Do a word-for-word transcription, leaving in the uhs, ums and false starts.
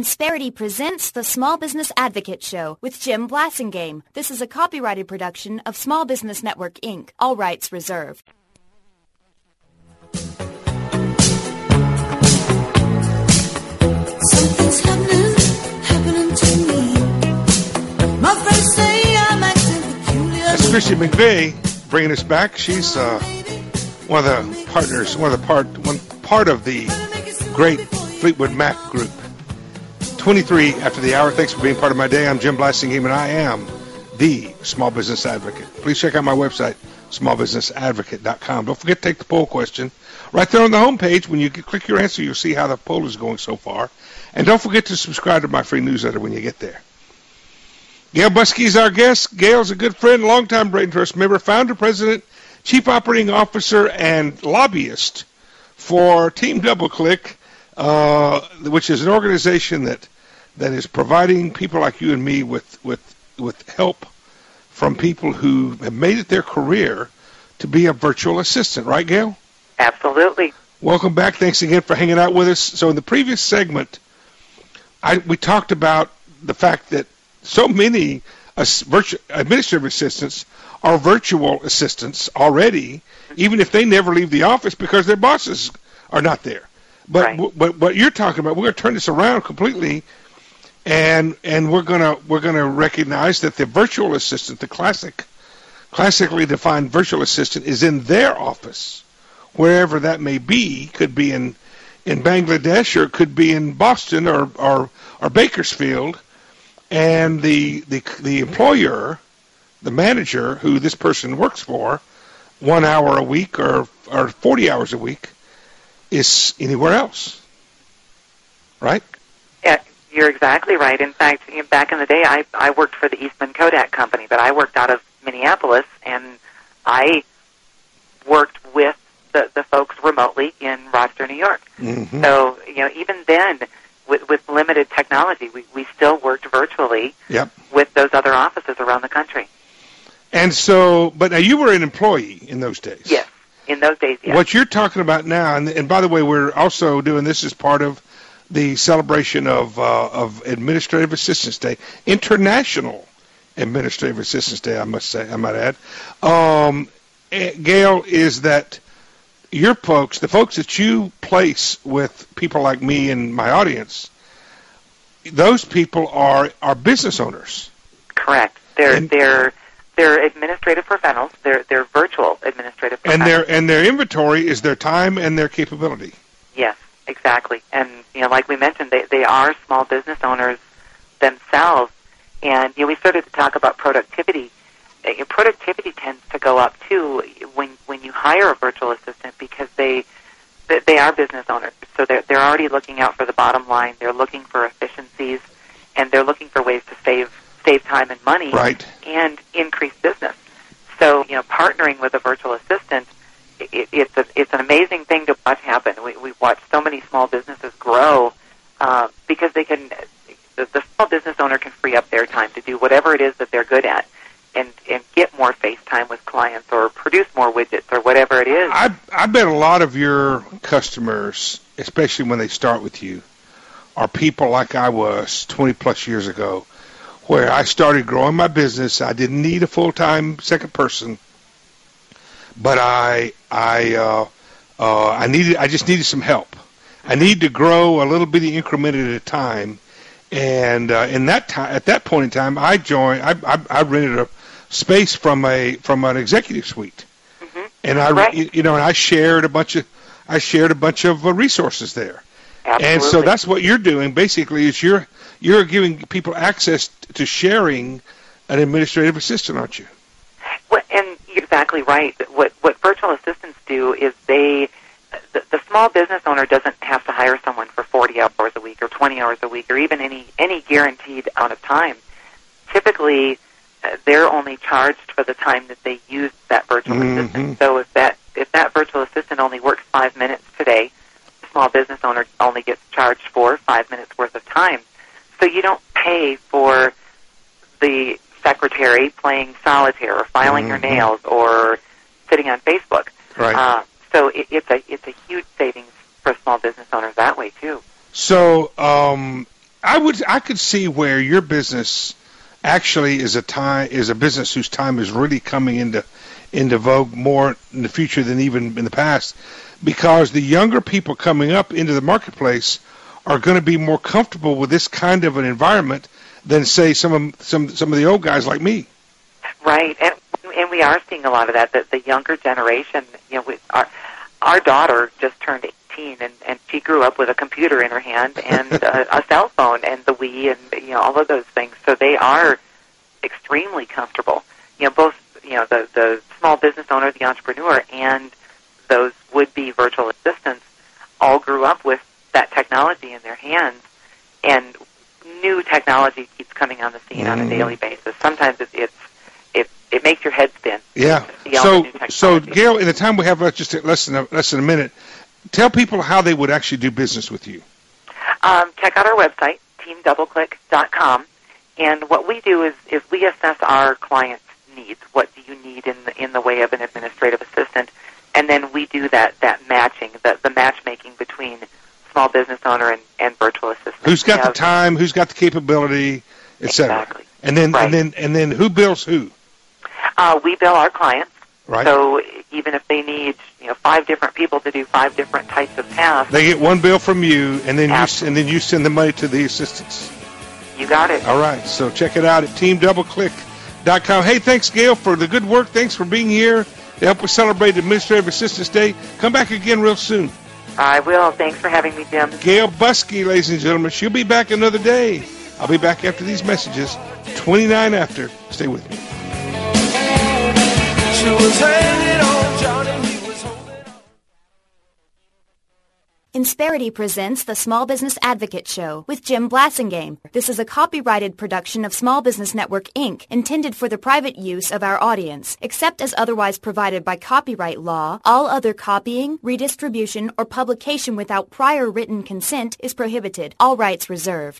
Insperity presents the Small Business Advocate Show with Jim Blasingame. This is a copyrighted production of Small Business Network, Incorporated. All rights reserved. Something's happening, happening to me. My friends say I'm acting peculiar. That's Christy McVeigh bringing us back. She's uh, one of the partners, one of the part, one part of the great Fleetwood Mac group. twenty-three after the hour. Thanks for being part of my day. I'm Jim Blasingame, and I am the Small Business Advocate. Please check out my website, small business advocate dot com. Don't forget to take the poll question. Right there on the homepage, when you click your answer, you'll see how the poll is going so far. And don't forget to subscribe to my free newsletter when you get there. Gail Buskey is our guest. Gail's a good friend, longtime Braden Trust member, founder, president, chief operating officer, and lobbyist for Team DoubleClick, uh, which is an organization that that is providing people like you and me with, with, with help from people who have made it their career to be a virtual assistant. Right, Gail? Absolutely. Welcome back. Thanks again for hanging out with us. So in the previous segment, I, we talked about the fact that so many uh, virtu- administrative assistants are virtual assistants already, even if they never leave the office because their bosses are not there. But right. w- but what you're talking about, we're going to turn this around completely, and and we're gonna we're gonna recognize that the virtual assistant, the classic, classically defined virtual assistant, is in their office, wherever that may be. Could be in in Bangladesh, or it could be in Boston, or or, or Bakersfield, and the the the employer, the manager who this person works for, one hour a week or or forty hours a week, is anywhere else. Right? Yeah, you're exactly right. In fact, you know, back in the day, I, I worked for the Eastman Kodak Company, but I worked out of Minneapolis, and I worked with the, the folks remotely in Rochester, New York. Mm-hmm. So, you know, even then, with, with limited technology, we, we still worked virtually Yep. with those other offices around the country. And so, but now you were an employee in those days. Yes, in those days, yes. What you're talking about now, and, and by the way, we're also doing this as part of the celebration of uh, of Administrative Assistance Day, International Administrative Assistance Day, I must say, I might add. Um, Gail, is that your folks, the folks that you place with people like me and my audience, those people are are business owners. Correct. They're and, they're they're administrative professionals. They're they're virtual administrative professionals. And their and their inventory is their time and their capability. Yes, exactly. And you know, like we mentioned, they they are small business owners themselves. And you know, we started to talk about productivity. Uh, productivity tends to go up too when when you hire a virtual assistant, because they they are business owners. So they're they're already looking out for the bottom line. They're looking for efficiencies, and they're looking for ways to save save time and money, right, and increase business. So, you know, partnering with a virtual assistant, it, it's a, it's an amazing thing to watch happen. We we watch so many small businesses grow uh, because they can. The, the small business owner can free up their time to do whatever it is that they're good at, and and get more face time with clients, or produce more widgets, or whatever it is. I I bet a lot of your customers, especially when they start with you, are people like I was twenty plus years ago, where I started growing my business. I didn't need a full-time second person, but I I uh, uh, I needed I just needed some help. I needed to grow a little bitty increment at a time, and uh, in that time, at that point in time, I joined. I I, I rented a space from a from an executive suite, mm-hmm. and I right. you know and I shared a bunch of I shared a bunch of uh, resources there. Absolutely. And so that's what you're doing, basically, is you're you're giving people access to sharing an administrative assistant, aren't you? Well, and you're exactly right. What what virtual assistants do is they, the, the small business owner doesn't have to hire someone for forty hours a week or twenty hours a week or even any, any guaranteed amount of time. Typically, uh, they're only charged for the time that they use that virtual mm-hmm. assistant. So if that if that virtual assistant only works five minutes today, the small business owner only gets charged for five minutes worth of time. So you don't pay for the secretary playing solitaire or filing mm-hmm. your nails or sitting on Facebook. Right. Uh, so it, it's a it's a huge savings for small business owners that way too. So um, I would I could see where your business actually is a time is a business whose time is really coming into into vogue more in the future than even in the past, because the younger people coming up into the marketplace are going to be more comfortable with this kind of an environment than, say, some of some some of the old guys like me. Right, and and we are seeing a lot of that. That the younger generation, you know, we, our our daughter just turned eighteen, and and she grew up with a computer in her hand and a, a cell phone and the Wii and, you know, all of those things. So they are extremely comfortable. You know, both, you know, the the small business owner, the entrepreneur, and those would-be virtual assistants all grew up with that technology in their hands, and new technology keeps coming on the scene mm. on a daily basis. Sometimes it, it's it it makes your head spin. Yeah. So so Gail, in the time we have left, just less than a, less than a minute, tell people how they would actually do business with you. Um, check out our website, team double click dot com, and what we do is is we assess our clients' needs. What do you need in the in the way of an administrative assistant? And then we do that, that matching, the, the matchmaking between small business owner and, and virtual assistant. Who's got the time? Who's got the capability, et cetera. Exactly. And then right. and then and then who bills who? Uh, we bill our clients. Right. So even if they need, you know, five different people to do five different types of tasks, they get one bill from you, and then Absolutely. you and then you send the money to the assistants. You got it. All right. So check it out at team double click dot com. Hey, thanks, Gail, for the good work. Thanks for being here to help us celebrate Administrative Assistance Day. Come back again real soon. I will. Thanks for having me, Jim. Gail Buskey, ladies and gentlemen. She'll be back another day. I'll be back after these messages, twenty-nine after. Stay with me. She was hanging on Johnny, he was holding on. Insperity presents the Small Business Advocate Show with Jim Blasingame. This is a copyrighted production of Small Business Network, Incorporated, intended for the private use of our audience. Except as otherwise provided by copyright law, all other copying, redistribution, or publication without prior written consent is prohibited. All rights reserved.